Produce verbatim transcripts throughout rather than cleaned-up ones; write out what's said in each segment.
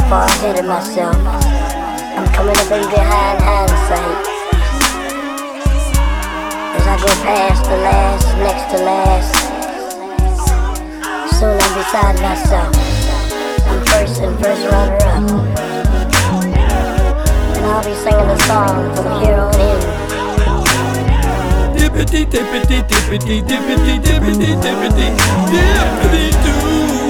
far ahead of myself. I'm coming up in behind hindsight. As I go past the last, next to last, soon I'm beside myself. I'm first and first runner-up, and I'll be singing a song from here on in. Dippity dippity dippity dippity dippity dippity dippity doo.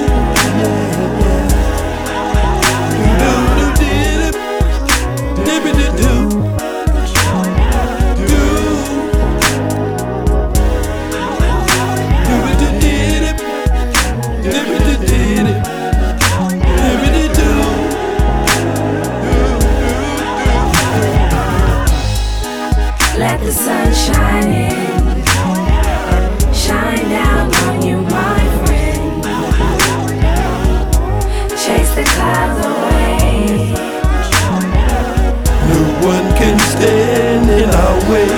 Dippity doo. Let the sun shine in, shine down on you, my friend. Chase the clouds away. No one can stand in our way.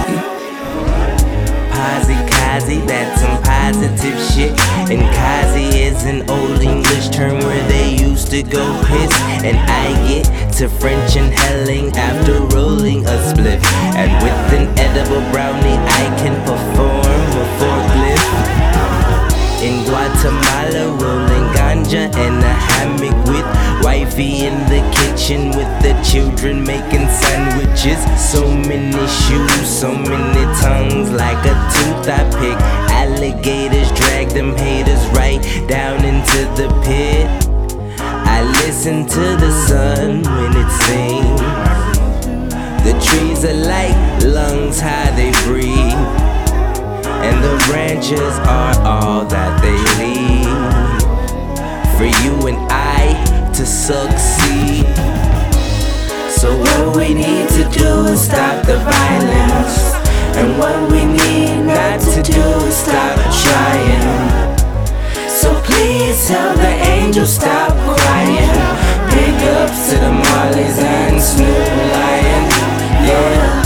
Posi Kazi, that's some positive shit. And Kazi is an old English term where they used to go piss. And I get to French inhaling after rolling a spliff. And with an edible brownie I can perform a forklift. In Guatemala rolling ganja and a hammock with wifey in the kitchen with the children making sandwiches. So many shoes, so many tongues, like a tooth I pick. Alligators drag them haters right down into the pit. I listen to the sun when it sings. The trees are like lungs, how they breathe. And the branches are all that they need for you and I to succeed. So what we need to do is stop the violence. And what we need not to do is stop trying. So please tell the angels stop crying. Big ups to the Marleys and Snoop Lion. Yeah.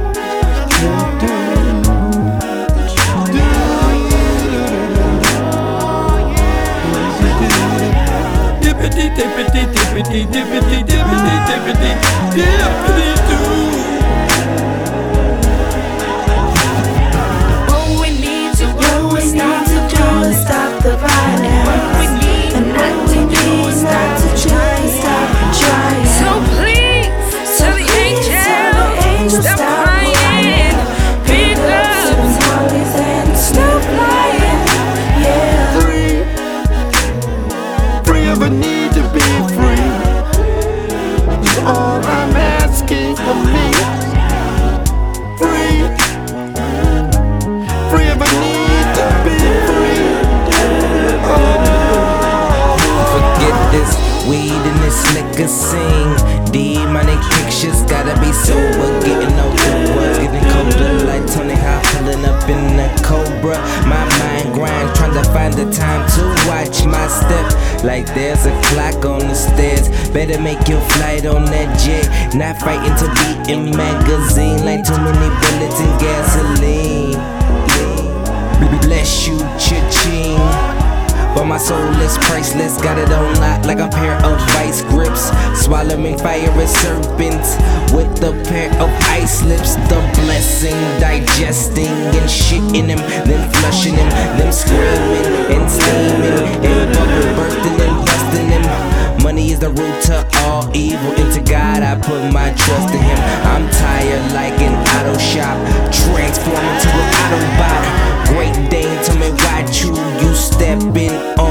Dippity dippity dippity dippity dippity dippity dippity doo. What we need to do is not to do is stop the violence. What we need and not to do is not to try and stop trying. So please, tell the angels, stop crying. Big ups to the Marleys and Snoop Lion. Yeah. Free, free of a need to be free. Is all I'm asking of me. Free, free of a need to be free. Forget this weed and this liquor sing. Demonic pictures gotta be sober. Getting old the words getting colder. Like Tony Hawk pulling up in the Cobra. My mind grinds trying to find the time to watch my step. Like there's a clock on the stairs. Better make your flight on that jet. Not fighting to be in magazine. Like too many bullets and gasoline. Bless you, cha-ching. But my soul is priceless, got it on lock like a pair of vice grips. Swallowing fire as serpents with a pair of ice lips. The blessing, digesting and shitting him, then flushing him, then screaming and steaming and bubble bursting and busting him. Money is the root to all evil. Into God I put my trust in Him. I'm tired like an auto shop, transforming to an Autobot. Great Dane, tell me why true you stepping on